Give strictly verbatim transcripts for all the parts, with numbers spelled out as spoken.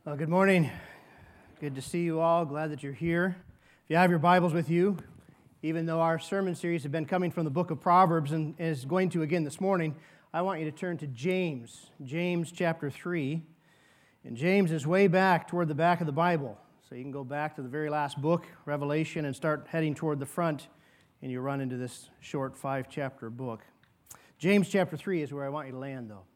Well, good morning. Good to see you all. Glad that you're here. If you have your Bibles with you, even though our sermon series has been coming from the book of Proverbs and is going to again this morning, I want you to turn to James, James chapter three. And James is way back toward the back of the Bible. So you can go back to the very last book, Revelation, and start heading toward the front, and you run into this short five-chapter book. James chapter three is where I want you to land, though.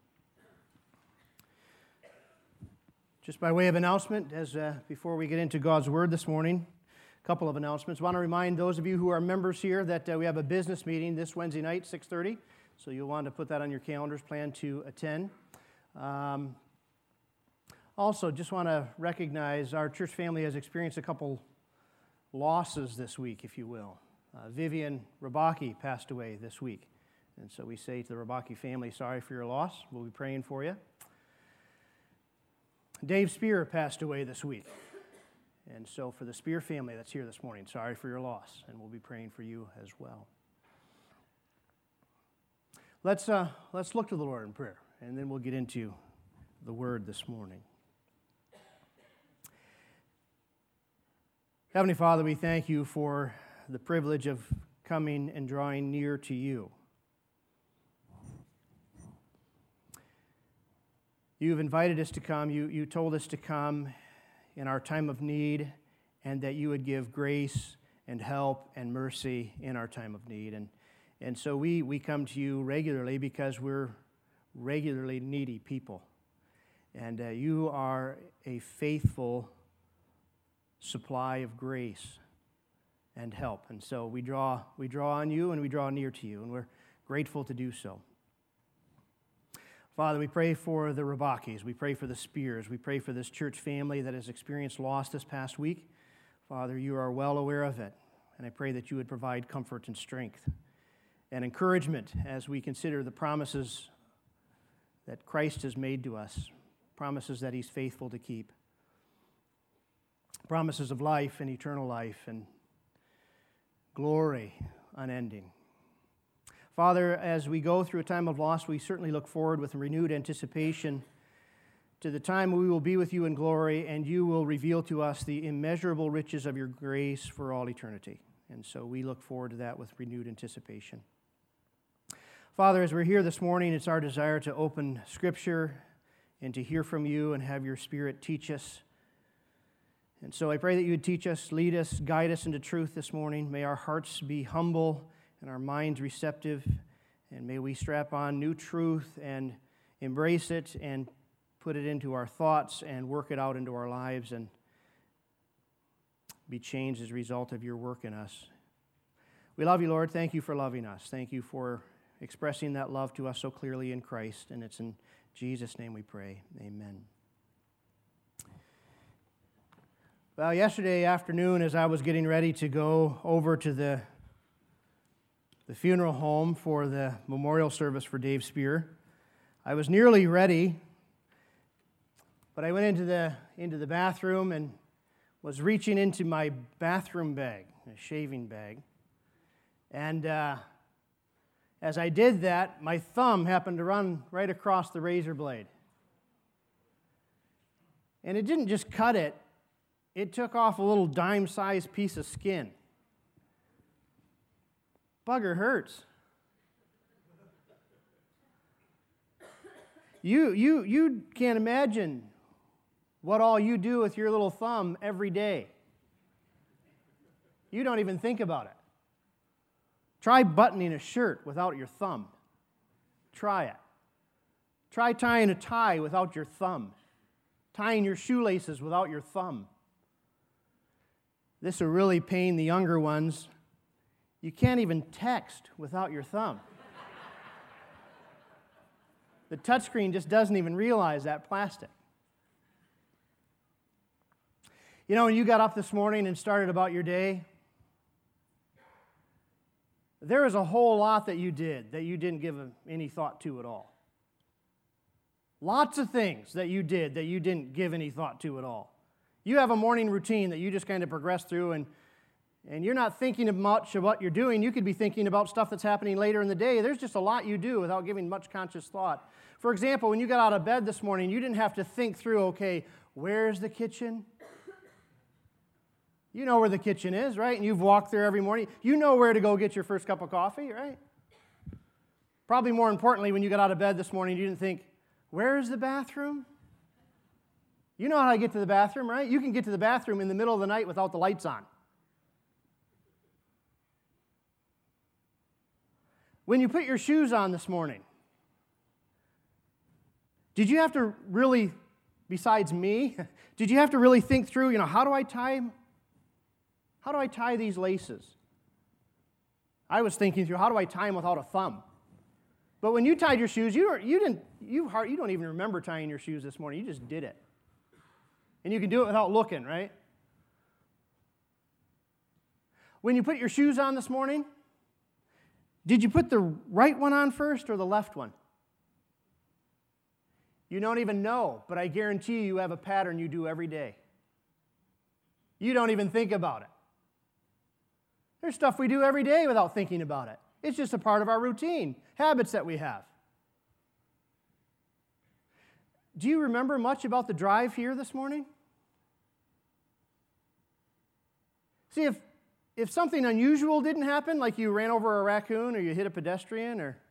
Just by way of announcement, as uh, before we get into God's Word this morning, a couple of announcements. I want to remind those of you who are members here that uh, we have a business meeting this Wednesday night, six thirty, so you'll want to put that on your calendars, plan to attend. Um, also, just want to recognize our church family has experienced a couple losses this week, if you will. Uh, Vivian Rabaki passed away this week, and so we say to the Rabaki family, sorry for your loss. We'll be praying for you. Dave Spear passed away this week. And so for the Spear family that's here this morning, sorry for your loss, and we'll be praying for you as well. Let's, uh, let's look to the Lord in prayer, and then we'll get into the Word this morning. Heavenly Father, we thank you for the privilege of coming and drawing near to you. You've invited us to come. You, you told us to come in our time of need, and that you would give grace and help and mercy in our time of need. And, and so we, we come to you regularly because we're regularly needy people. And uh, you are a faithful supply of grace and help. And so we draw, we draw on you and we draw near to you, and we're grateful to do so. Father, we pray for the Rabakis. We pray for the Spears. We pray for this church family that has experienced loss this past week. Father, you are well aware of it, and I pray that you would provide comfort and strength and encouragement as we consider the promises that Christ has made to us, promises that he's faithful to keep, promises of life and eternal life and glory unending. Father, as we go through a time of loss, we certainly look forward with renewed anticipation to the time we will be with you in glory, and you will reveal to us the immeasurable riches of your grace for all eternity. And so we look forward to that with renewed anticipation. Father, as we're here this morning, it's our desire to open Scripture and to hear from you and have your Spirit teach us. And so I pray that you would teach us, lead us, guide us into truth this morning. May our hearts be humble and our minds receptive, and may we strap on new truth and embrace it and put it into our thoughts and work it out into our lives and be changed as a result of your work in us. We love you, Lord. Thank you for loving us. Thank you for expressing that love to us so clearly in Christ, and it's in Jesus' name we pray. Amen. Well, yesterday afternoon, as I was getting ready to go over to the the funeral home for the memorial service for Dave Spear, I was nearly ready, but I went into the into the bathroom and was reaching into my bathroom bag, a shaving bag, and uh, as I did that, my thumb happened to run right across the razor blade. And it didn't just cut it, it took off a little dime-sized piece of skin. Bugger hurts. You, you, you can't imagine what all you do with your little thumb every day. You don't even think about it. Try buttoning a shirt without your thumb. Try it. Try tying a tie without your thumb. Tying your shoelaces without your thumb. This will really pain the younger ones. You can't even text without your thumb. The touchscreen just doesn't even realize that plastic. You know, when you got up this morning and started about your day, there was a whole lot that you did that you didn't give any thought to at all. Lots of things that you did that you didn't give any thought to at all. You have a morning routine that you just kind of progress through, and and you're not thinking much of what you're doing. You could be thinking about stuff that's happening later in the day. There's just a lot you do without giving much conscious thought. For example, when you got out of bed this morning, you didn't have to think through, okay, where's the kitchen? You know where the kitchen is, right? And you've walked there every morning. You know where to go get your first cup of coffee, right? Probably more importantly, when you got out of bed this morning, you didn't think, where is the bathroom? You know how to get to the bathroom, right? You can get to the bathroom in the middle of the night without the lights on. When you put your shoes on this morning, did you have to really, besides me, did you have to really think through, you know, how do I tie How do I tie these laces? I was thinking through, how do I tie them without a thumb? But when you tied your shoes, you don't, you didn't, you, you don't even remember tying your shoes this morning. You just did it. And you can do it without looking, right? When you put your shoes on this morning, did you put the right one on first or the left one? You don't even know, but I guarantee you have a pattern you do every day. You don't even think about it. There's stuff we do every day without thinking about it. It's just a part of our routine, habits that we have. Do you remember much about the drive here this morning? See, if, if something unusual didn't happen, like you ran over a raccoon or you hit a pedestrian, or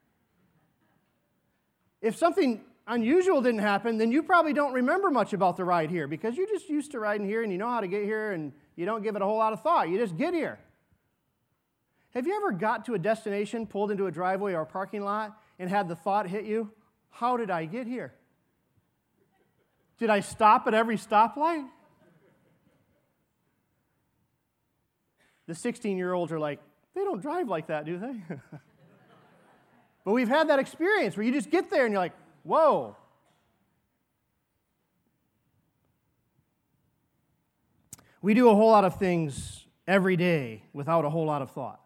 if something unusual didn't happen, then you probably don't remember much about the ride here because you're just used to riding here and you know how to get here and you don't give it a whole lot of thought. You just get here. Have you ever got to a destination, pulled into a driveway or a parking lot, and had the thought hit you, how did I get here? Did I stop at every stoplight? The sixteen-year-olds are like, they don't drive like that, do they? But we've had that experience where you just get there and you're like, whoa. We do a whole lot of things every day without a whole lot of thought.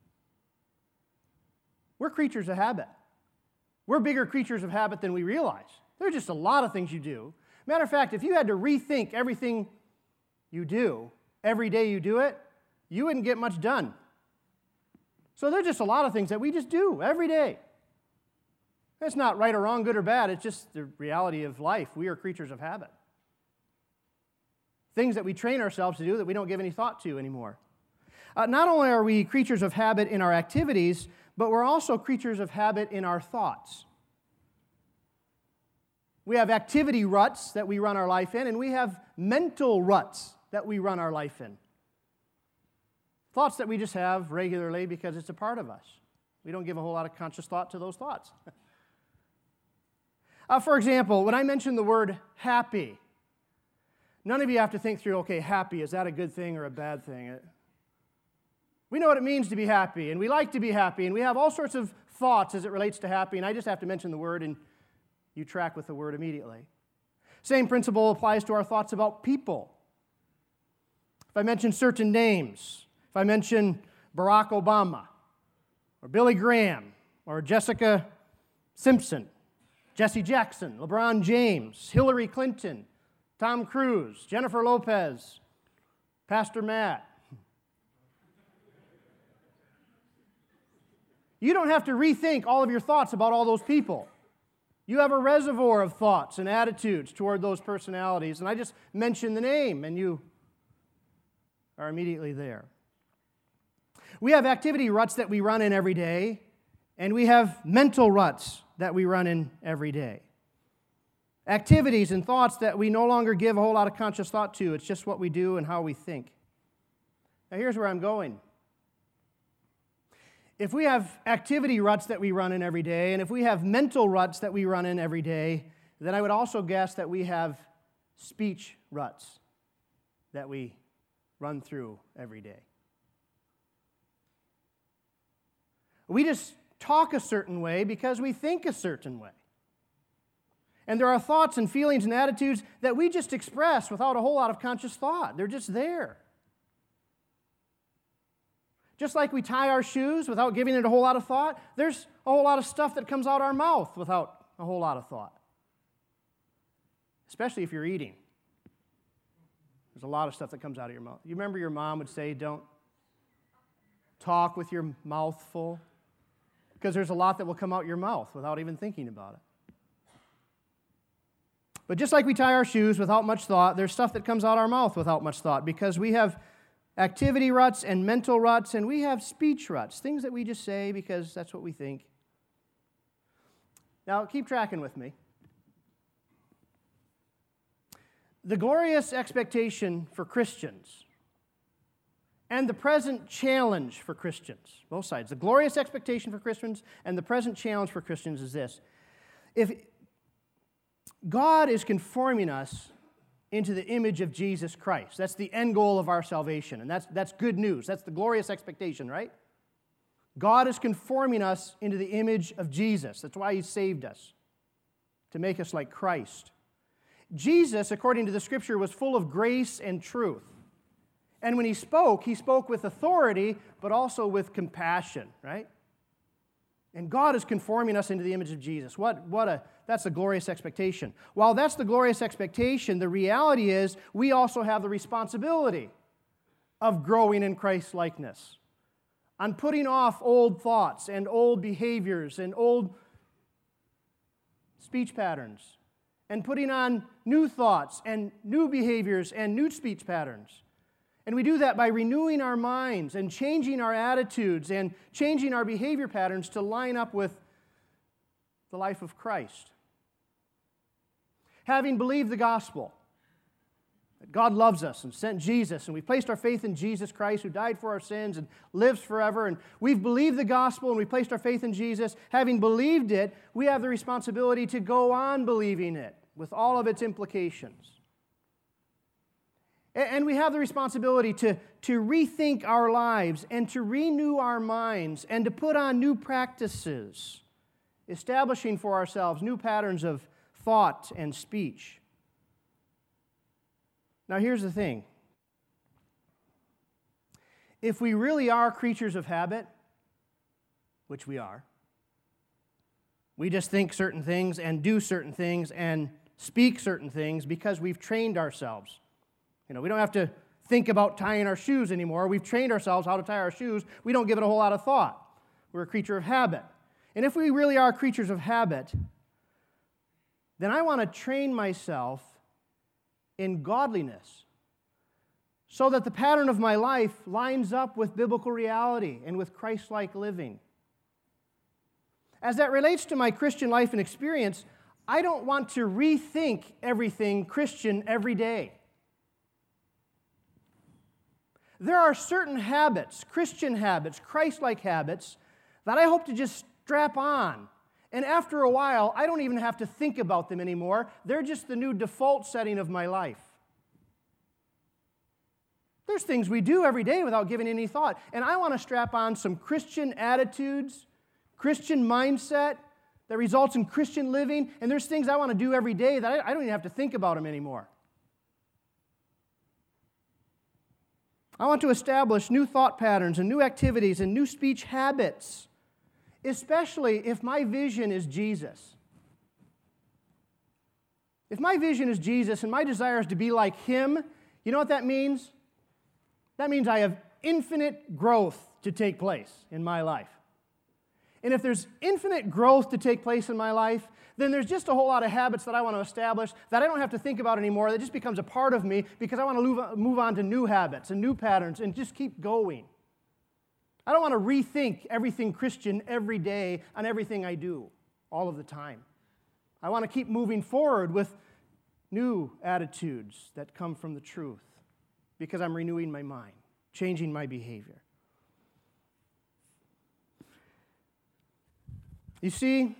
We're creatures of habit. We're bigger creatures of habit than we realize. There's just a lot of things you do. Matter of fact, if you had to rethink everything you do, every day you do it, you wouldn't get much done. So there's just a lot of things that we just do every day. It's not right or wrong, good or bad. It's just the reality of life. We are creatures of habit. Things that we train ourselves to do that we don't give any thought to anymore. Uh, not only are we creatures of habit in our activities, but we're also creatures of habit in our thoughts. We have activity ruts that we run our life in, and we have mental ruts that we run our life in. Thoughts that we just have regularly because it's a part of us. We don't give a whole lot of conscious thought to those thoughts. uh, for example, when I mention the word happy, none of you have to think through, okay, happy, is that a good thing or a bad thing? It, we know what it means to be happy, and we like to be happy, and we have all sorts of thoughts as it relates to happy, and I just have to mention the word, and you track with the word immediately. Same principle applies to our thoughts about people. If I mention certain names, if I mention Barack Obama, or Billy Graham, or Jessica Simpson, Jesse Jackson, LeBron James, Hillary Clinton, Tom Cruise, Jennifer Lopez, Pastor Matt. You don't have to rethink all of your thoughts about all those people. You have a reservoir of thoughts and attitudes toward those personalities, and I just mention the name, and you are immediately there. We have activity ruts that we run in every day, and we have mental ruts that we run in every day. Activities and thoughts that we no longer give a whole lot of conscious thought to. It's just what we do and how we think. Now, here's where I'm going. If we have activity ruts that we run in every day, and if we have mental ruts that we run in every day, then I would also guess that we have speech ruts that we run through every day. We just talk a certain way because we think a certain way. And there are thoughts and feelings and attitudes that we just express without a whole lot of conscious thought. They're just there. Just like we tie our shoes without giving it a whole lot of thought, there's a whole lot of stuff that comes out our mouth without a whole lot of thought. Especially if you're eating. There's a lot of stuff that comes out of your mouth. You remember your mom would say, don't talk with your mouth full? Because there's a lot that will come out your mouth without even thinking about it. But just like we tie our shoes without much thought, there's stuff that comes out our mouth without much thought because we have activity ruts and mental ruts, and we have speech ruts, things that we just say because that's what we think. Now, keep tracking with me. The glorious expectation for Christians and the present challenge for Christians, both sides. The glorious expectation for Christians and the present challenge for Christians is this. If God is conforming us into the image of Jesus Christ. That's the end goal of our salvation, and that's, that's good news. That's the glorious expectation, right? God is conforming us into the image of Jesus. That's why He saved us, to make us like Christ. Jesus, according to the Scripture, was full of grace and truth. And when He spoke, He spoke with authority, but also with compassion, right? And God is conforming us into the image of Jesus. What, what a, that's a glorious expectation. While that's the glorious expectation, the reality is we also have the responsibility of growing in Christ's likeness, on putting off old thoughts and old behaviors and old speech patterns, and putting on new thoughts and new behaviors and new speech patterns. And we do that by renewing our minds and changing our attitudes and changing our behavior patterns to line up with the life of Christ. Having believed the gospel, that God loves us and sent Jesus, and we've placed our faith in Jesus Christ who died for our sins and lives forever, and we've believed the gospel and we've placed our faith in Jesus. Having believed it, we have the responsibility to go on believing it with all of its implications. And we have the responsibility to, to rethink our lives and to renew our minds and to put on new practices, establishing for ourselves new patterns of thought and speech. Now, here's the thing. If we really are creatures of habit, which we are, we just think certain things and do certain things and speak certain things because we've trained ourselves. You know, we don't have to think about tying our shoes anymore. We've trained ourselves how to tie our shoes. We don't give it a whole lot of thought. We're a creature of habit. And if we really are creatures of habit, then I want to train myself in godliness so that the pattern of my life lines up with biblical reality and with Christ-like living. As that relates to my Christian life and experience, I don't want to rethink everything Christian every day. There are certain habits, Christian habits, Christ-like habits, that I hope to just strap on. And after a while, I don't even have to think about them anymore. They're just the new default setting of my life. There's things we do every day without giving any thought. And I want to strap on some Christian attitudes, Christian mindset that results in Christian living. And there's things I want to do every day that I, I don't even have to think about them anymore. I want to establish new thought patterns and new activities and new speech habits, especially if my vision is Jesus. If my vision is Jesus and my desire is to be like Him, you know what that means? That means I have infinite growth to take place in my life. And if there's infinite growth to take place in my life, then there's just a whole lot of habits that I want to establish that I don't have to think about anymore. That just becomes a part of me because I want to move on to new habits and new patterns and just keep going. I don't want to rethink everything Christian every day on everything I do all of the time. I want to keep moving forward with new attitudes that come from the truth because I'm renewing my mind, changing my behavior. You see,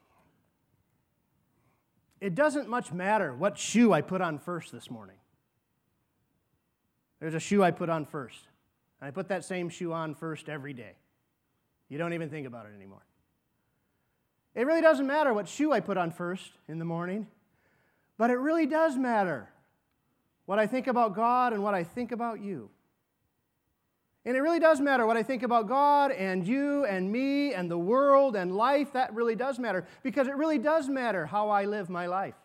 it doesn't much matter what shoe I put on first this morning. There's a shoe I put on first, and I put that same shoe on first every day. You don't even think about it anymore. It really doesn't matter what shoe I put on first in the morning, but it really does matter what I think about God and what I think about you. And it really does matter what I think about God and you and me and the world and life. That really does matter because it really does matter how I live my life.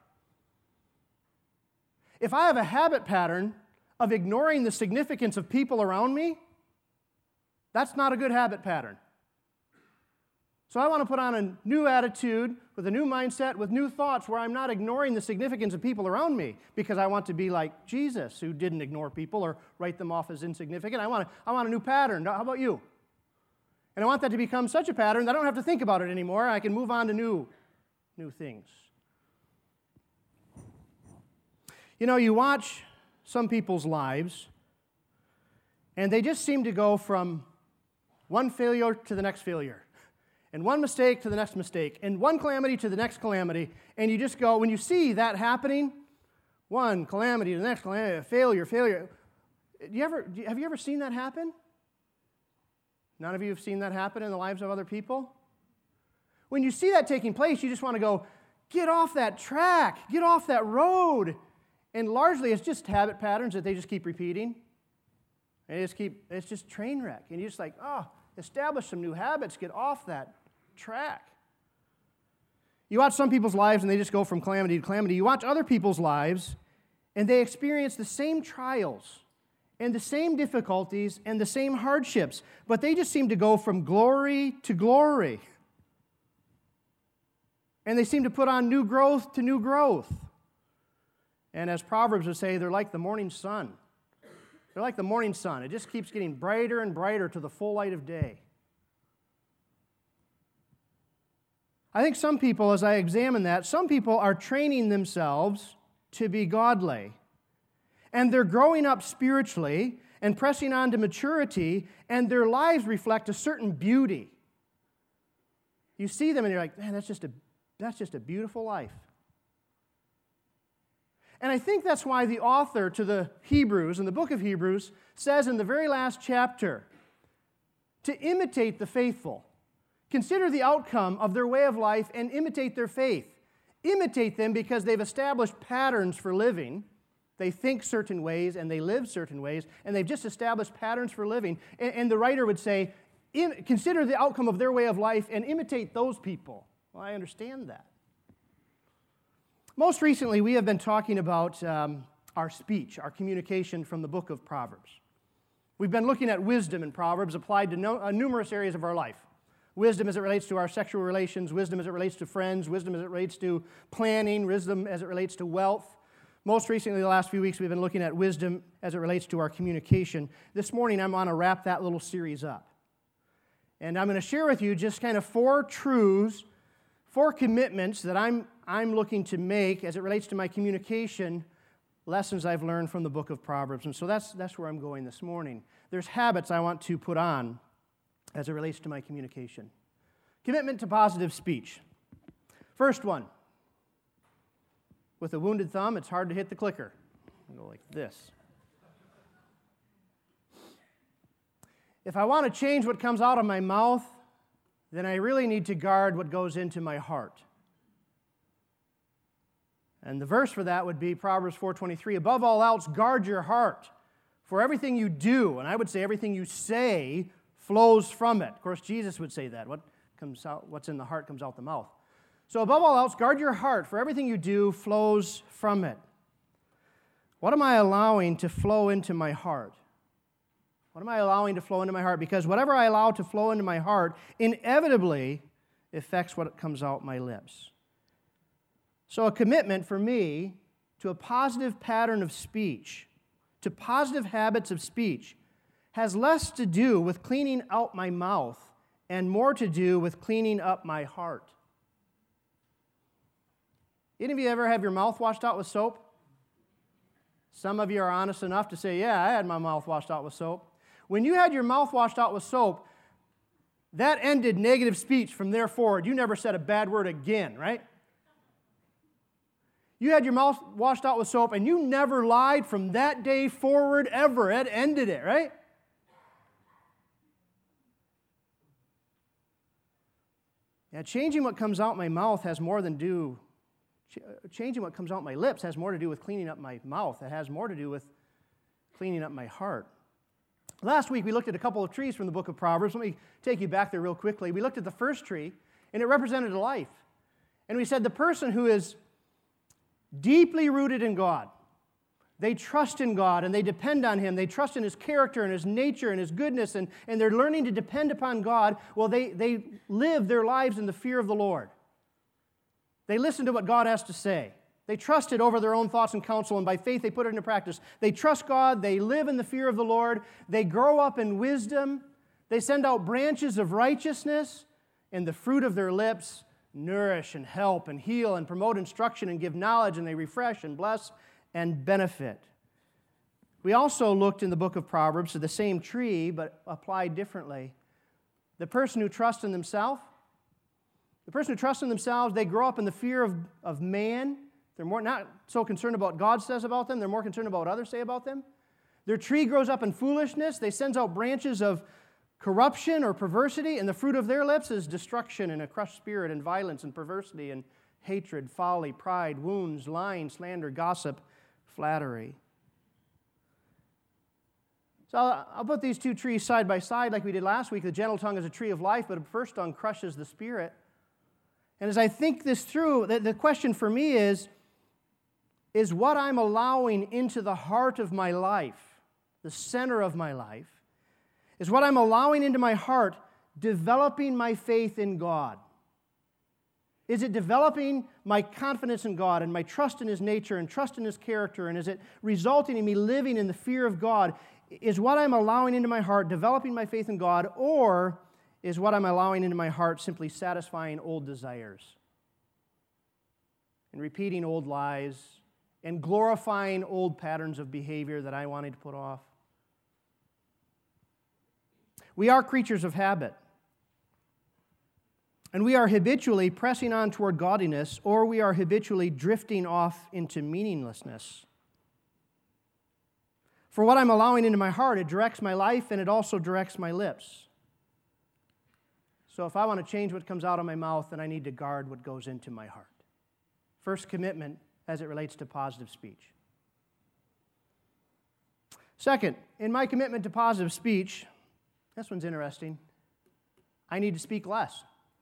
If I have a habit pattern of ignoring the significance of people around me, that's not a good habit pattern. So I want to put on a new attitude with a new mindset, with new thoughts, where I'm not ignoring the significance of people around me because I want to be like Jesus, who didn't ignore people or write them off as insignificant. I want, a, I want a new pattern. How about you? And I want that to become such a pattern that I don't have to think about it anymore. I can move on to new, new things. You know, you watch some people's lives, and they just seem to go from one failure to the next failure, and one mistake to the next mistake, and one calamity to the next calamity, and you just go, when you see that happening, one calamity to the next calamity, failure, failure. Do you ever, do you, have you ever seen that happen? None of you have seen that happen in the lives of other people? When you see that taking place, you just want to go, get off that track, get off that road. And largely, it's just habit patterns that they just keep repeating. They just keep, it's just train wreck. And you're just like, oh, establish some new habits, get off that track. You watch some people's lives and they just go from calamity to calamity. You watch other people's lives and they experience the same trials and the same difficulties and the same hardships, but they just seem to go from glory to glory. And they seem to put on new growth to new growth. And as Proverbs would say, they're like the morning sun. They're like the morning sun. It just keeps getting brighter and brighter to the full light of day. I think some people, as I examine that, some people are training themselves to be godly. And they're growing up spiritually and pressing on to maturity, and their lives reflect a certain beauty. You see them and you're like, man, that's just a, that's just a beautiful life. And I think that's why the author to the Hebrews, in the book of Hebrews, says in the very last chapter, to imitate the faithful. Consider the outcome of their way of life and imitate their faith. Imitate them because they've established patterns for living. They think certain ways and they live certain ways, and they've just established patterns for living. And, and the writer would say, consider the outcome of their way of life and imitate those people. Well, I understand that. Most recently, we have been talking about um, our speech, our communication from the book of Proverbs. We've been looking at wisdom in Proverbs applied to no, uh, numerous areas of our life. Wisdom as it relates to our sexual relations, wisdom as it relates to friends, wisdom as it relates to planning, wisdom as it relates to wealth. Most recently, the last few weeks, we've been looking at wisdom as it relates to our communication. This morning, I'm going to wrap that little series up. And I'm going to share with you just kind of four truths, four commitments that I'm I'm looking to make as it relates to my communication, lessons I've learned from the book of Proverbs. And so that's, that's where I'm going this morning. There's habits I want to put on as it relates to my communication. Commitment to positive speech. First one. With a wounded thumb, it's hard to hit the clicker. I go like this. If I want to change what comes out of my mouth, then I really need to guard what goes into my heart. And the verse for that would be Proverbs four twenty-three. Above all else, guard your heart, for everything you do, and I would say everything you say, flows from it. Of course, Jesus would say that. What comes out, what's in the heart comes out the mouth. So above all else, guard your heart, for everything you do flows from it. What am I allowing to flow into my heart? What am I allowing to flow into my heart? Because whatever I allow to flow into my heart inevitably affects what comes out my lips. So a commitment for me to a positive pattern of speech, to positive habits of speech, has less to do with cleaning out my mouth and more to do with cleaning up my heart. Any of you ever have your mouth washed out with soap? Some of you are honest enough to say, yeah, I had my mouth washed out with soap. When you had your mouth washed out with soap, that ended negative speech from there forward. You never said a bad word again, right? You had your mouth washed out with soap, and you never lied from that day forward ever. It ended it, right? Now, changing what comes out my mouth has more than do, ch- changing what comes out my lips has more to do with cleaning up my mouth. It has more to do with cleaning up my heart. Last week, we looked at a couple of trees from the book of Proverbs. Let me take you back there real quickly. We looked at the first tree, and it represented a life. And we said the person who is deeply rooted in God, They trust in God and they depend on Him. They trust in His character and His nature and His goodness, and, and they're learning to depend upon God. Well, they, they live their lives in the fear of the Lord. They listen to what God has to say. They trust it over their own thoughts and counsel, and by faith they put it into practice. They trust God. They live in the fear of the Lord. They grow up in wisdom. They send out branches of righteousness, and the fruit of their lips nourish and help and heal and promote instruction and give knowledge, and they refresh and bless and benefit. We also looked in the book of Proverbs to the same tree, but applied differently. The person who trusts in themselves, the person who trusts in themselves, they grow up in the fear of, of man. They're more not so concerned about what God says about them. They're more concerned about what others say about them. Their tree grows up in foolishness. They send out branches of corruption or perversity, and the fruit of their lips is destruction and a crushed spirit and violence and perversity and hatred, folly, pride, wounds, lying, slander, gossip, flattery. So I'll, I'll put these two trees side by side like we did last week. The gentle tongue is a tree of life, but a perverse tongue crushes the spirit. And as I think this through, the, the question for me is, is what I'm allowing into the heart of my life, the center of my life, is what I'm allowing into my heart developing my faith in God? Is it developing my confidence in God and my trust in His nature and trust in His character? And is it resulting in me living in the fear of God? Is what I'm allowing into my heart developing my faith in God, or is what I'm allowing into my heart simply satisfying old desires and repeating old lies and glorifying old patterns of behavior that I wanted to put off? We are creatures of habit. And we are habitually pressing on toward godliness, or we are habitually drifting off into meaninglessness. For what I'm allowing into my heart, it directs my life and it also directs my lips. So if I want to change what comes out of my mouth, then I need to guard what goes into my heart. First commitment as it relates to positive speech. Second, in my commitment to positive speech, this one's interesting, I need to speak less.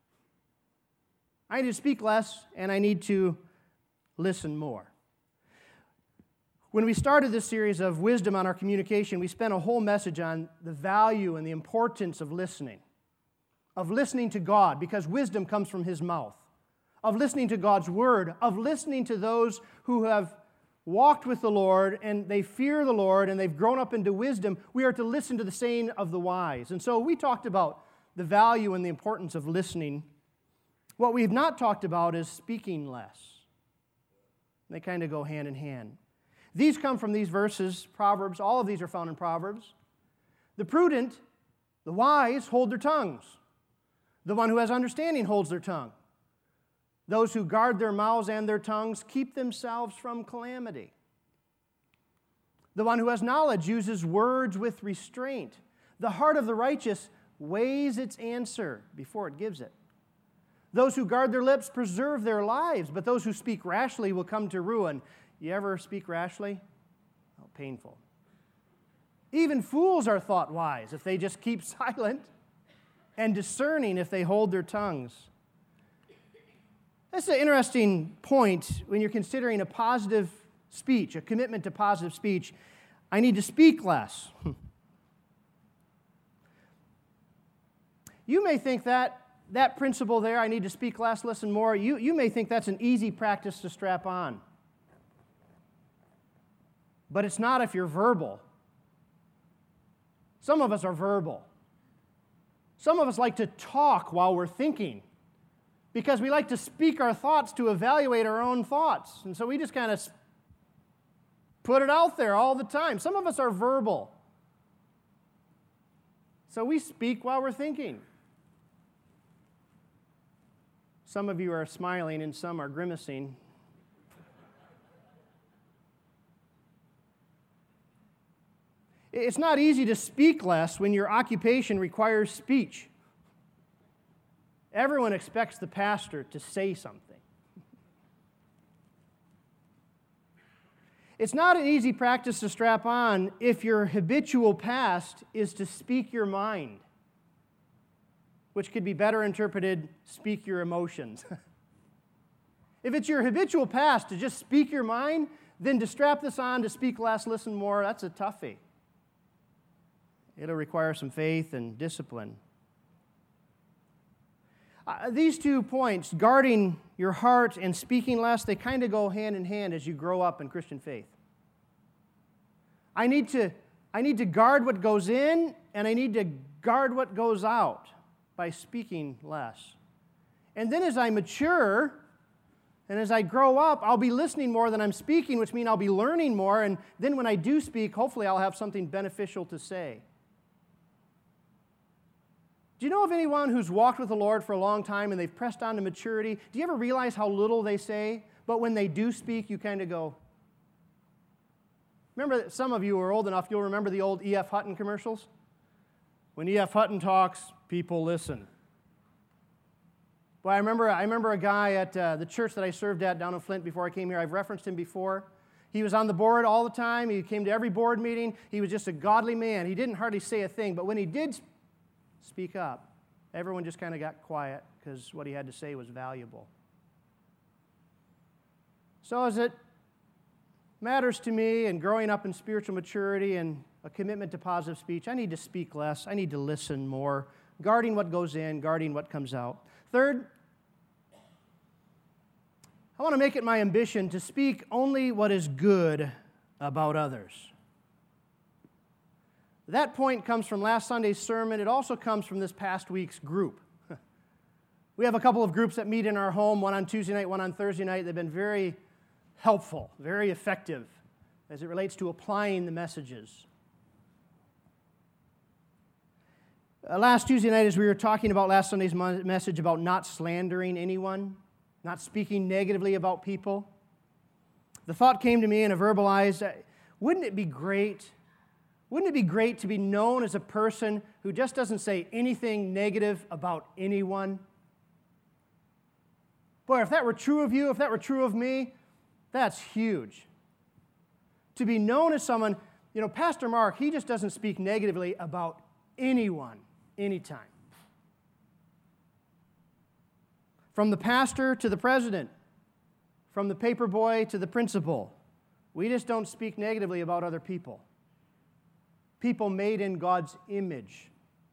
I need to speak less, and I need to listen more. When we started this series of wisdom on our communication, we spent a whole message on the value and the importance of listening, of listening to God, because wisdom comes from His mouth, of listening to God's Word, of listening to those who have walked with the Lord and they fear the Lord and they've grown up into wisdom. We are to listen to the saying of the wise. And so we talked about the value and the importance of listening. What we have not talked about is speaking less. They kind of go hand in hand. These come from these verses, Proverbs. All of these are found in Proverbs. The prudent, the wise, hold their tongues. The one who has understanding holds their tongue. Those who guard their mouths and their tongues keep themselves from calamity. The one who has knowledge uses words with restraint. The heart of the righteous weighs its answer before it gives it. Those who guard their lips preserve their lives, but those who speak rashly will come to ruin. You ever speak rashly? Oh, painful. Even fools are thought wise if they just keep silent, and discerning if they hold their tongues. That's an interesting point when you're considering a positive speech, a commitment to positive speech. I need to speak less. You may think that that principle there, I need to speak less, listen more, you, you may think that's an easy practice to strap on. But it's not if you're verbal. Some of us are verbal. Some of us like to talk while we're thinking because we like to speak our thoughts to evaluate our own thoughts. And so we just kind of put it out there all the time. Some of us are verbal. So we speak while we're thinking. Some of you are smiling and some are grimacing. It's not easy to speak less when your occupation requires speech. Everyone expects the pastor to say something. It's not an easy practice to strap on if your habitual past is to speak your mind, which could be better interpreted, speak your emotions. If it's your habitual past to just speak your mind, Then to strap this on, to speak less, listen more, that's a toughie. It'll require some faith and discipline. Uh, these two points, guarding your heart and speaking less, they kind of go hand in hand as you grow up in Christian faith. I need to, I need to guard what goes in, and I need to guard what goes out by speaking less. And then as I mature, and as I grow up, I'll be listening more than I'm speaking, which means I'll be learning more, and then when I do speak, hopefully I'll have something beneficial to say. Do you know of anyone who's walked with the Lord for a long time and they've pressed on to maturity? Do you ever realize how little they say, but when they do speak, you kind of go... Remember, that some of you are old enough, you'll remember the old E F. Hutton commercials? When E F. Hutton talks, people listen. Well, I remember, I remember a guy at uh, the church that I served at down in Flint before I came here. I've referenced him before. He was on the board all the time. He came to every board meeting. He was just a godly man. He didn't hardly say a thing, but when he did speak up, everyone just kind of got quiet because what he had to say was valuable. So as it matters to me and growing up in spiritual maturity and a commitment to positive speech, I need to speak less. I need to listen more, guarding what goes in, guarding what comes out. Third, I want to make it my ambition to speak only what is good about others. That point comes from last Sunday's sermon. It also comes from this past week's group. We have a couple of groups that meet in our home, one on Tuesday night, one on Thursday night. They've been very helpful, very effective as it relates to applying the messages. Uh, last Tuesday night, as we were talking about last Sunday's message about not slandering anyone, not speaking negatively about people, the thought came to me and I verbalized, uh, wouldn't it be great Wouldn't it be great to be known as a person who just doesn't say anything negative about anyone? Boy, if that were true of you, if that were true of me, that's huge. To be known as someone, you know, Pastor Mark, he just doesn't speak negatively about anyone, anytime. From the pastor to the president, from the paper boy to the principal, we just don't speak negatively about other people. People made in God's image.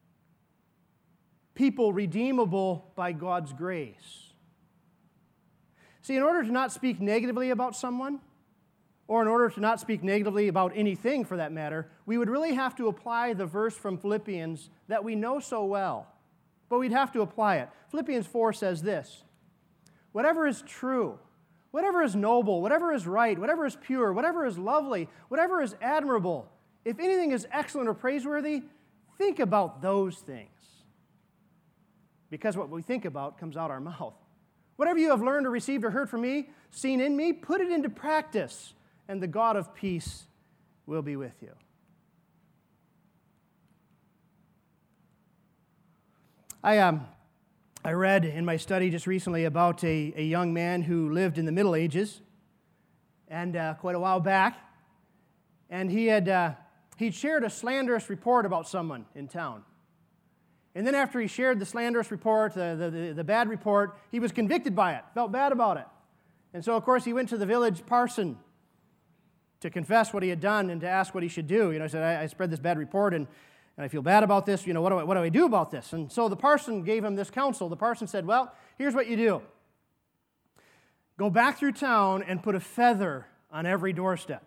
People redeemable by God's grace. See, in order to not speak negatively about someone, or in order to not speak negatively about anything for that matter, we would really have to apply the verse from Philippians that we know so well. But we'd have to apply it. Philippians four says this: whatever is true, whatever is noble, whatever is right, whatever is pure, whatever is lovely, whatever is admirable, if anything is excellent or praiseworthy, think about those things. Because what we think about comes out our mouth. Whatever you have learned or received or heard from me, seen in me, put it into practice, and the God of peace will be with you. I, um, I read in my study just recently about a, a young man who lived in the Middle Ages, and uh, quite a while back, and he had... Uh, He'd shared a slanderous report about someone in town. And then after he shared the slanderous report, the, the, the, the bad report, he was convicted by it, felt bad about it. And so, of course, he went to the village parson to confess what he had done and to ask what he should do. You know, he said, I, I spread this bad report and, and I feel bad about this. You know, what do, I, what do I do about this? And so the parson gave him this counsel. The parson said, well, here's what you do. Go back through town and put a feather on every doorstep.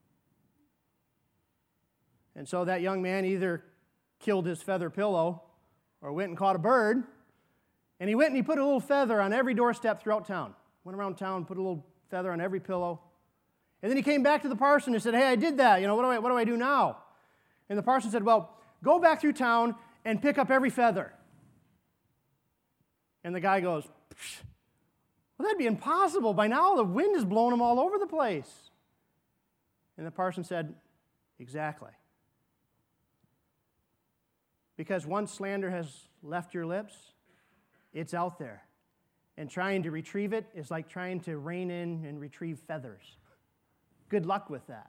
And so that young man either killed his feather pillow or went and caught a bird, and he went and he put a little feather on every doorstep throughout town. Went around town, put a little feather on every pillow. And then he came back to the parson and said, hey, I did that. You know, what do I, what do I do now? And the parson said, well, go back through town and pick up every feather. And the guy goes, well, that'd be impossible. By now the wind is blowing them all over the place. And the parson said, exactly. Because once slander has left your lips, it's out there. And trying to retrieve it is like trying to rein in and retrieve feathers. Good luck with that.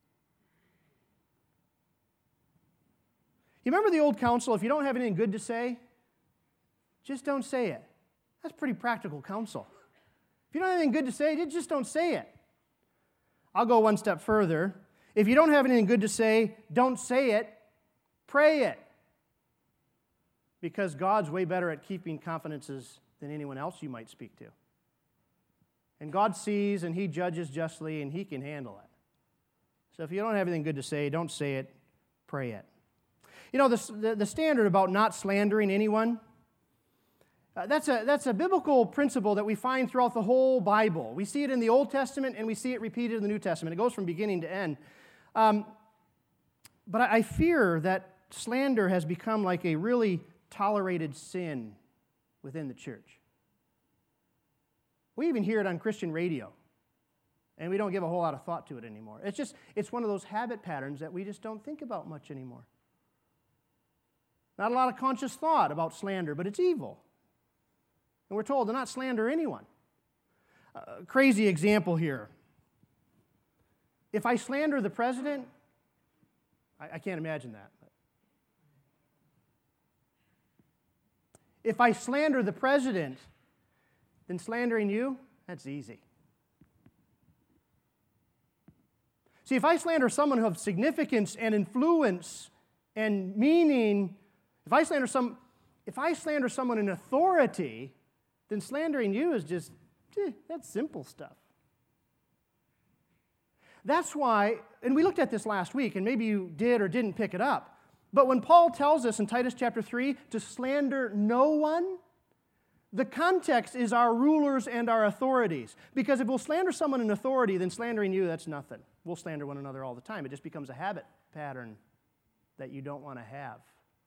You remember the old counsel, if you don't have anything good to say, just don't say it. That's pretty practical counsel. If you don't have anything good to say, just don't say it. I'll go one step further. If you don't have anything good to say, don't say it, pray it. Because God's way better at keeping confidences than anyone else you might speak to. And God sees and He judges justly and He can handle it. So if you don't have anything good to say, don't say it, pray it. You know, the, the, the standard about not slandering anyone, uh, that's, a, that's a biblical principle that we find throughout the whole Bible. We see it in the Old Testament and we see it repeated in the New Testament. It goes from beginning to end. Um, but I, I fear that slander has become like a really tolerated sin within the church. We even hear it on Christian radio, and we don't give a whole lot of thought to it anymore. It's just, it's one of those habit patterns that we just don't think about much anymore. Not a lot of conscious thought about slander, but it's evil. And we're told to not slander anyone. A crazy example here. If I slander the president, I, I can't imagine that. If I slander the president, then slandering you, that's easy. See, if I slander someone who has significance and influence and meaning, if I slander some, if I slander someone in authority, then slandering you is just, eh, that's simple stuff. That's why, and we looked at this last week, and maybe you did or didn't pick it up, but when Paul tells us in Titus chapter three to slander no one, the context is our rulers and our authorities. Because if we'll slander someone in authority, then slandering you, that's nothing. We'll slander one another all the time. It just becomes a habit pattern that you don't want to have.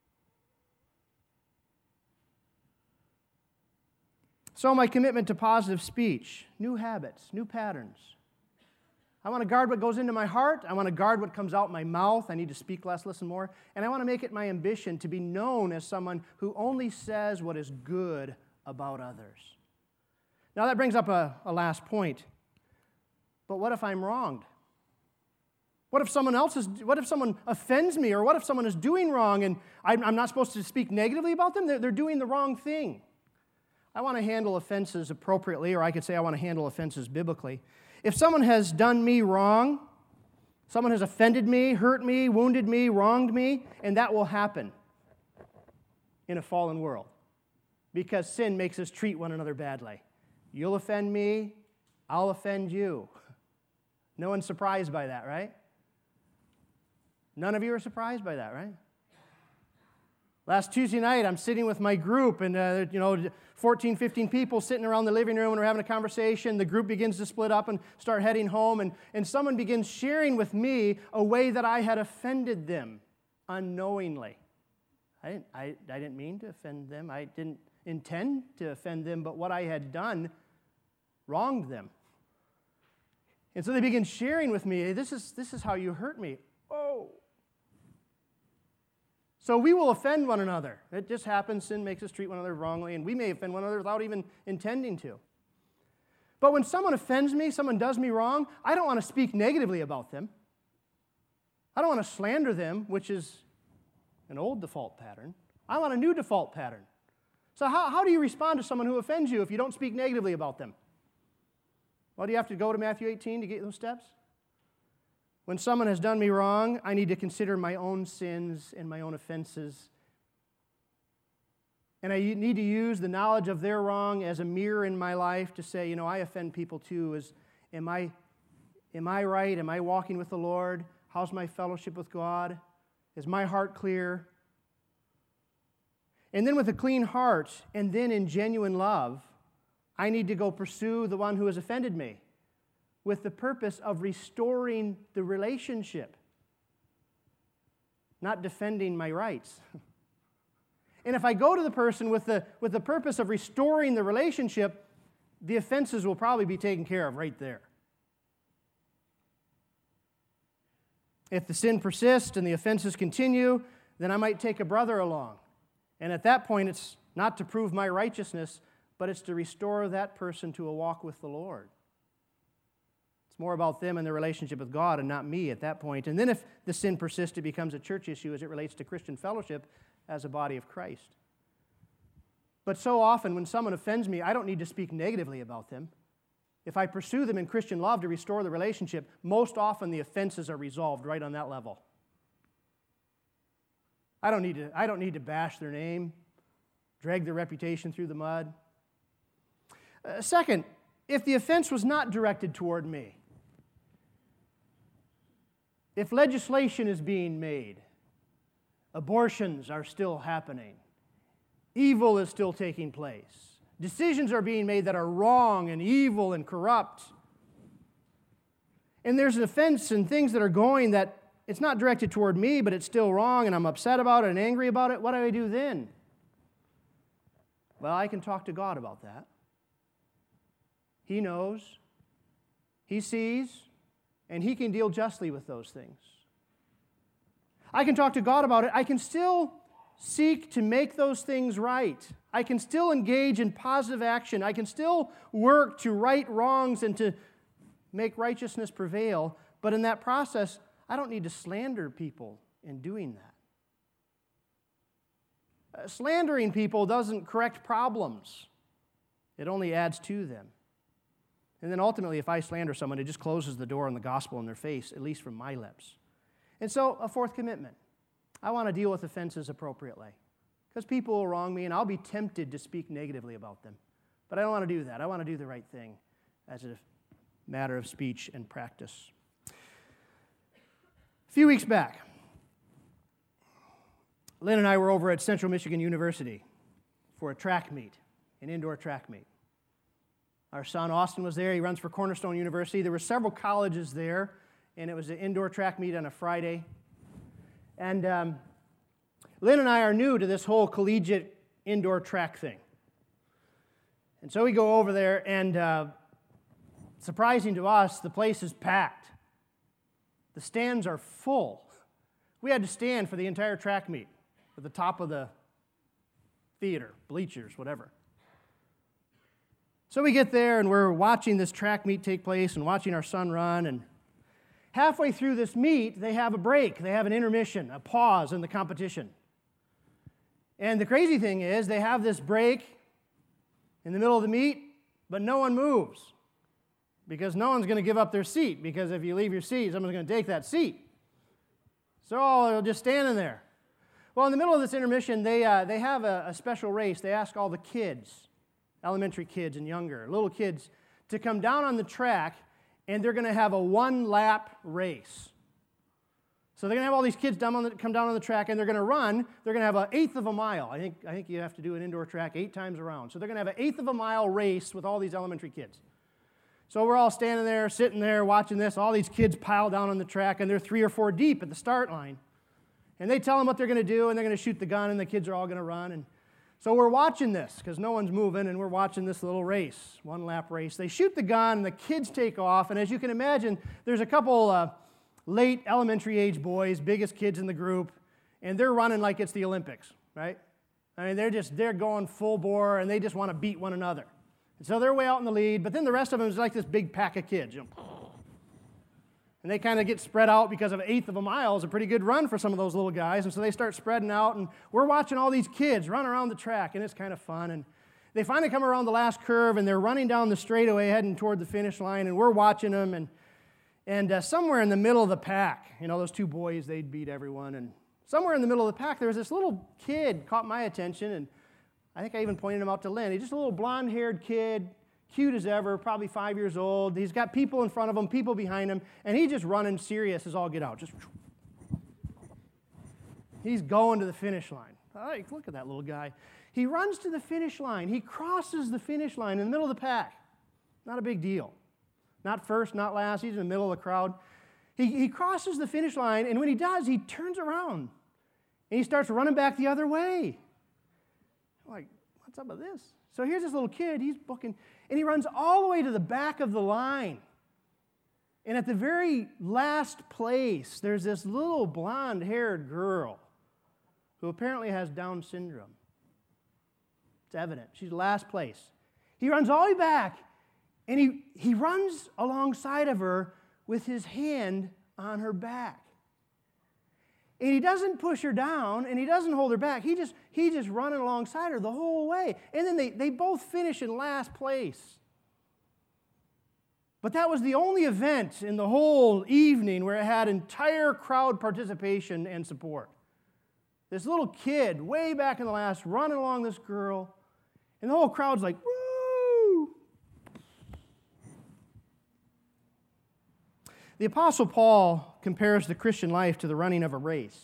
So my commitment to positive speech, new habits, new patterns. I want to guard what goes into my heart. I want to guard what comes out my mouth. I need to speak less, listen more. And I want to make it my ambition to be known as someone who only says what is good about others. Now that brings up a, a last point. But what if I'm wronged? What if someone else is, what if someone offends me? Or what if someone is doing wrong and I'm, I'm not supposed to speak negatively about them? They're, they're doing the wrong thing. I want to handle offenses appropriately, or I could say I want to handle offenses biblically. If someone has done me wrong, someone has offended me, hurt me, wounded me, wronged me, and that will happen in a fallen world because sin makes us treat one another badly. You'll offend me, I'll offend you. No one's surprised by that, right? None of you are surprised by that, right? Last Tuesday night, I'm sitting with my group, and uh, you know, fourteen, fifteen people sitting around the living room, and we're having a conversation. The group begins to split up and start heading home, and, and someone begins sharing with me a way that I had offended them unknowingly. I didn't, I, I didn't mean to offend them. I didn't intend to offend them, but what I had done wronged them. And so they begin sharing with me, hey, this is, this is how you hurt me. Oh. So we will offend one another. It just happens. Sin makes us treat one another wrongly, and we may offend one another without even intending to. But when someone offends me, someone does me wrong, I don't want to speak negatively about them. I don't want to slander them, which is an old default pattern. I want a new default pattern. So how, how do you respond to someone who offends you if you don't speak negatively about them? Well, do you have to go to Matthew eighteen to get those steps? When someone has done me wrong, I need to consider my own sins and my own offenses. And I need to use the knowledge of their wrong as a mirror in my life to say, you know, I offend people too. Is, am I, am I right? Am I walking with the Lord? How's my fellowship with God? Is my heart clear? And then with a clean heart, and then in genuine love, I need to go pursue the one who has offended me, with the purpose of restoring the relationship, not defending my rights. And if I go to the person with the, with the purpose of restoring the relationship, the offenses will probably be taken care of right there. If the sin persists and the offenses continue, then I might take a brother along. And at that point, it's not to prove my righteousness, but it's to restore that person to a walk with the Lord. It's more about them and their relationship with God and not me at that point. And then if the sin persists, it becomes a church issue as it relates to Christian fellowship as a body of Christ. But so often when someone offends me, I don't need to speak negatively about them. if I pursue them in Christian love to restore the relationship, most often the offenses are resolved right on that level. I don't need to, I don't need to bash their name, drag their reputation through the mud. Uh, second, if the offense was not directed toward me, if legislation is being made, abortions are still happening, evil is still taking place, decisions are being made that are wrong and evil and corrupt, and there's an offense and things that are going that it's not directed toward me, but it's still wrong, and I'm upset about it and angry about it, what do I do then? Well, I can talk to God about that. He knows, He sees, and He can deal justly with those things. I can talk to God about it. I can still seek to make those things right. I can still engage in positive action. I can still work to right wrongs and to make righteousness prevail. But in that process, I don't need to slander people in doing that. Uh, slandering people doesn't correct problems. It only adds to them. And then ultimately, if I slander someone, it just closes the door on the gospel in their face, at least from my lips. And so, a fourth commitment. I want to deal with offenses appropriately. Because people will wrong me, and I'll be tempted to speak negatively about them. But I don't want to do that. I want to do the right thing as a matter of speech and practice. A few weeks back, Lynn and I were over at Central Michigan University for a track meet, an indoor track meet. Our son Austin was there. He runs for Cornerstone University. There were several colleges there, and it was an indoor track meet on a Friday. And um, Lynn and I are new to this whole collegiate indoor track thing. And so we go over there, and uh, surprising to us, the place is packed. The stands are full. We had to stand for the entire track meet at the top of the theater, bleachers, whatever. So we get there, and we're watching this track meet take place and watching our son run, and halfway through this meet, they have a break. They have an intermission, a pause in the competition. And the crazy thing is, they have this break in the middle of the meet, but no one moves because no one's going to give up their seat, because if you leave your seat, someone's going to take that seat. So they're just standing there. Well, in the middle of this intermission, they, uh, they have a, a special race. They ask all the kids, elementary kids and younger, little kids, to come down on the track, and they're going to have a one-lap race. So they're going to have all these kids down on the, come down on the track, and they're going to run. They're going to have an eighth of a mile. I think, I think you have to do an indoor track eight times around. So they're going to have an eighth of a mile race with all these elementary kids. So we're all standing there, sitting there, watching this. All these kids pile down on the track, and they're three or four deep at the start line. And they tell them what they're going to do, and they're going to shoot the gun, and the kids are all going to run. And so we're watching this because no one's moving, and we're watching this little race, one-lap race. They shoot the gun, and the kids take off. And as you can imagine, there's a couple uh, late elementary-age boys, biggest kids in the group, and they're running like it's the Olympics, right? I mean, they're just, they're going full bore, and they just want to beat one another. And so they're way out in the lead, but then the rest of them is like this big pack of kids. You know? And they kind of get spread out because of an eighth of a mile is a pretty good run for some of those little guys. And so they start spreading out, and we're watching all these kids run around the track, and it's kind of fun. And they finally come around the last curve, and they're running down the straightaway heading toward the finish line, and we're watching them. And, and uh, somewhere in the middle of the pack, you know, those two boys, they'd beat everyone. And somewhere in the middle of the pack, there was this little kid caught my attention, and I think I even pointed him out to Lynn. He's just a little blonde-haired kid, cute as ever, probably five years old. He's got people in front of him, people behind him, and he's just running serious as all get out. Just he's going to the finish line. All right, look at that little guy. He runs to the finish line. He crosses the finish line in the middle of the pack. Not a big deal. Not first, not last. He's in the middle of the crowd. He, he crosses the finish line, and when he does, he turns around, and he starts running back the other way. I'm like, what's up with this? So here's this little kid. He's booking, and he runs all the way to the back of the line. And at the very last place, there's this little blonde-haired girl who apparently has Down syndrome. It's evident. She's last place. He runs all the way back, and he, he runs alongside of her with his hand on her back. And he doesn't push her down, and he doesn't hold her back. He just, he just running alongside her the whole way. And then they, they both finish in last place. But that was the only event in the whole evening where it had entire crowd participation and support. This little kid, way back in the last, running along this girl, and the whole crowd's like, woo! The Apostle Paul compares the Christian life to the running of a race.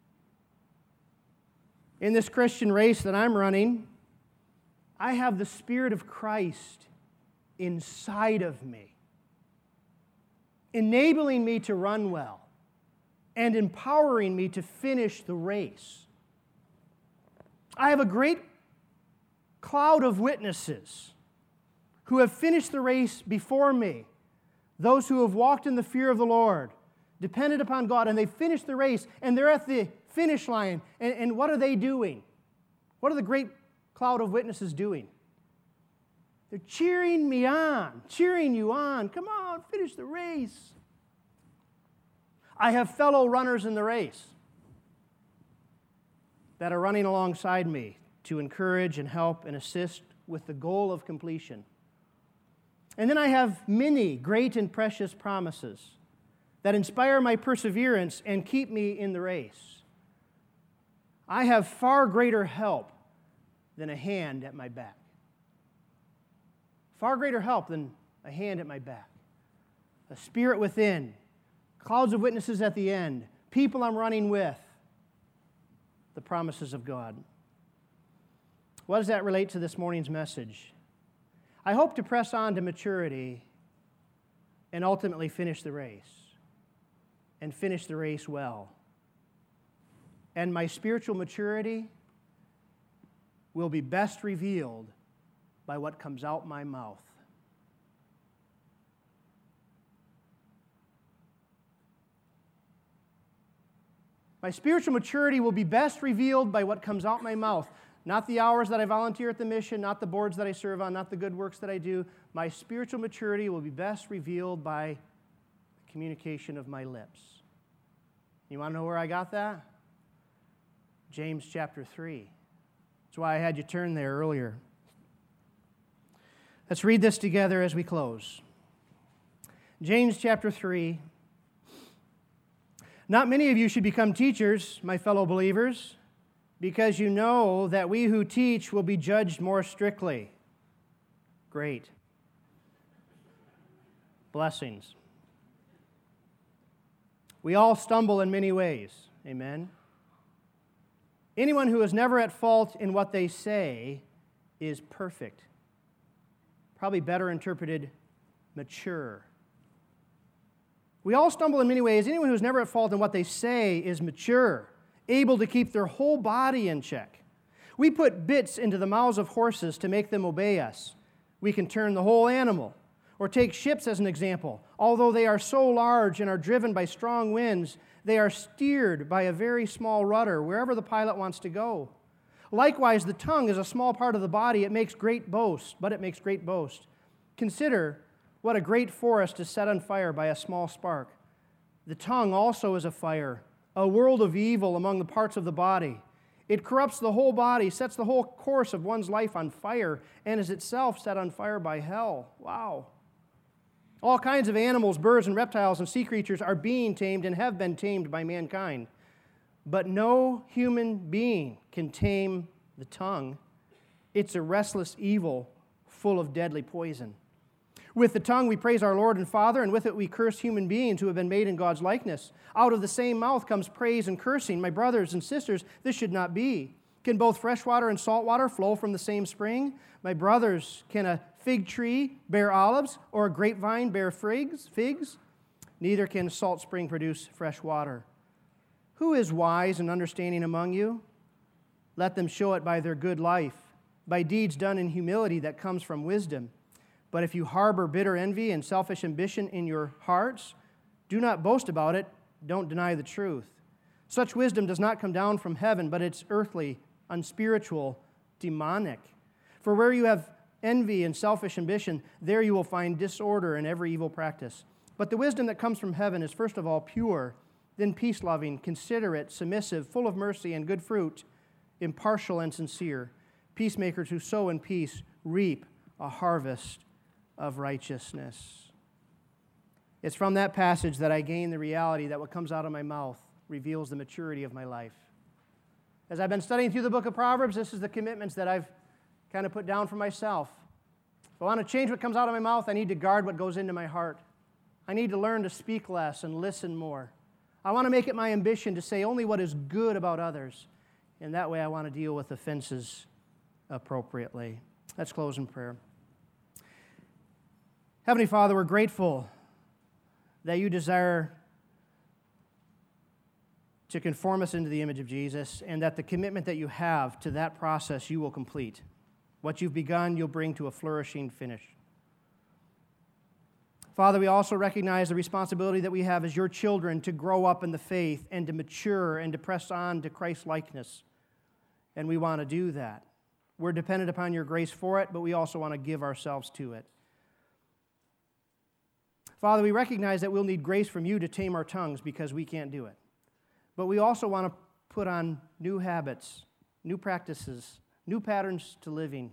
In this Christian race that I'm running, I have the Spirit of Christ inside of me, enabling me to run well and empowering me to finish the race. I have a great cloud of witnesses who have finished the race before me, those who have walked in the fear of the Lord, depended upon God, and they finished the race, and they're at the finish line, and, and what are they doing? What are the great cloud of witnesses doing? They're cheering me on, cheering you on. Come on, finish the race. I have fellow runners in the race that are running alongside me to encourage and help and assist with the goal of completion. And then I have many great and precious promises that inspire my perseverance and keep me in the race. I have far greater help than a hand at my back. Far greater help than a hand at my back. A Spirit within, clouds of witnesses at the end, people I'm running with, the promises of God. What does that relate to this morning's message? I hope to press on to maturity and ultimately finish the race, and finish the race well. And my spiritual maturity will be best revealed by what comes out my mouth. My spiritual maturity will be best revealed by what comes out my mouth. Not the hours that I volunteer at the mission, not the boards that I serve on, not the good works that I do. My spiritual maturity will be best revealed by the communication of my lips. You want to know where I got that? James chapter three. That's why I had you turn there earlier. Let's read this together as we close. James chapter three. Not many of you should become teachers, my fellow believers, because you know that we who teach will be judged more strictly. Great. Blessings. We all stumble in many ways. Amen. Anyone who is never at fault in what they say is perfect. Probably better interpreted, mature. We all stumble in many ways. Anyone who is never at fault in what they say is mature, able to keep their whole body in check. We put bits into the mouths of horses to make them obey us. We can turn the whole animal. Or take ships as an example. Although they are so large and are driven by strong winds, they are steered by a very small rudder wherever the pilot wants to go. Likewise, the tongue is a small part of the body. It makes great boast, but it makes great boast. Consider what a great forest is set on fire by a small spark. The tongue also is a fire, a world of evil among the parts of the body. It corrupts the whole body, sets the whole course of one's life on fire, and is itself set on fire by hell. Wow. All kinds of animals, birds, and reptiles and sea creatures are being tamed and have been tamed by mankind. But no human being can tame the tongue. It's a restless evil full of deadly poison. With the tongue we praise our Lord and Father, and with it we curse human beings who have been made in God's likeness. Out of the same mouth comes praise and cursing. My brothers and sisters, this should not be. Can both fresh water and salt water flow from the same spring? My brothers, can a fig tree bear olives, or a grapevine bear figs? Figs? Neither can a salt spring produce fresh water. Who is wise and understanding among you? Let them show it by their good life, by deeds done in humility that comes from wisdom. But if you harbor bitter envy and selfish ambition in your hearts, do not boast about it, don't deny the truth. Such wisdom does not come down from heaven, but it's earthly, unspiritual, demonic. For where you have envy and selfish ambition, there you will find disorder and every evil practice. But the wisdom that comes from heaven is first of all pure, then peace-loving, considerate, submissive, full of mercy and good fruit, impartial and sincere. Peacemakers who sow in peace reap a harvest of righteousness. It's from that passage that I gain the reality that what comes out of my mouth reveals the maturity of my life. As I've been studying through the book of Proverbs, this is the commitments that I've kind of put down for myself. If I want to change what comes out of my mouth, I need to guard what goes into my heart. I need to learn to speak less and listen more. I want to make it my ambition to say only what is good about others. And that way I want to deal with offenses appropriately. Let's close in prayer. Heavenly Father, we're grateful that you desire to conform us into the image of Jesus, and that the commitment that you have to that process you will complete. What you've begun, you'll bring to a flourishing finish. Father, we also recognize the responsibility that we have as your children to grow up in the faith and to mature and to press on to Christ's likeness. And we want to do that. We're dependent upon your grace for it, but we also want to give ourselves to it. Father, we recognize that we'll need grace from you to tame our tongues because we can't do it. But we also want to put on new habits, new practices, new patterns to living,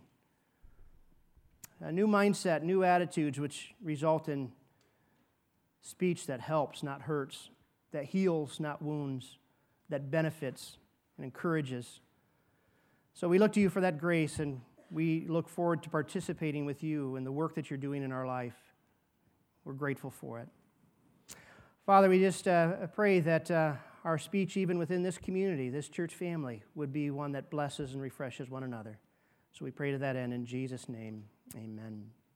a new mindset, new attitudes which result in speech that helps, not hurts, that heals, not wounds, that benefits and encourages. So we look to you for that grace, and we look forward to participating with you in the work that you're doing in our life. We're grateful for it. Father, we just uh, pray that uh, our speech, even within this community, this church family, would be one that blesses and refreshes one another. So we pray to that end in Jesus' name, amen.